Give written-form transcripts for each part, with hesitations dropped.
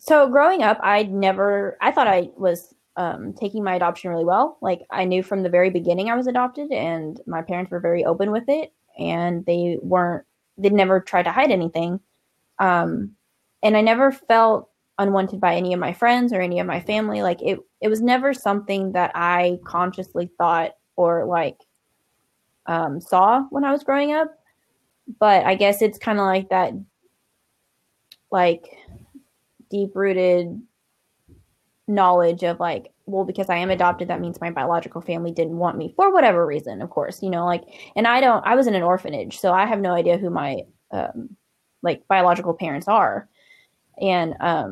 So growing up, I thought I was taking my adoption really well. Like I knew from the very beginning I was adopted, and my parents were very open with it, and they never tried to hide anything. Um, and I never felt unwanted by any of my friends or any of my family. Like it was never something that I consciously thought or like saw when I was growing up. But I guess it's kind of like that, like deep rooted knowledge of like, well, because I am adopted, that means my biological family didn't want me for whatever reason, of course, like, and I was in an orphanage, so I have no idea who my, like biological parents are. And,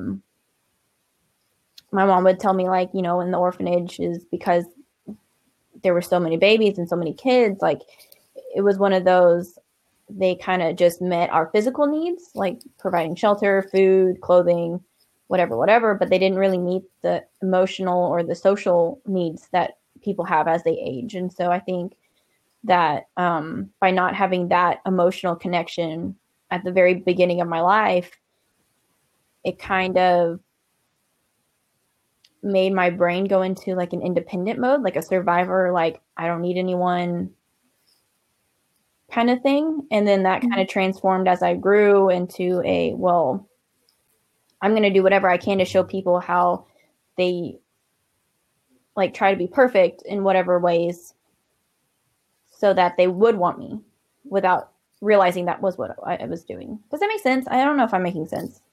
my mom would tell me like, in the orphanage is because there were so many babies and so many kids, like it was one of those, they kind of just met our physical needs, like providing shelter, food, clothing, whatever, but they didn't really meet the emotional or the social needs that people have as they age. And so I think that by not having that emotional connection at the very beginning of my life, it kind of made my brain go into like an independent mode, like a survivor, like I don't need anyone kind of thing. And then that kind of transformed as I grew into well, I'm going to do whatever I can to show people how they like try to be perfect in whatever ways so that they would want me without realizing that was what I was doing. Does that make sense? I don't know if I'm making sense.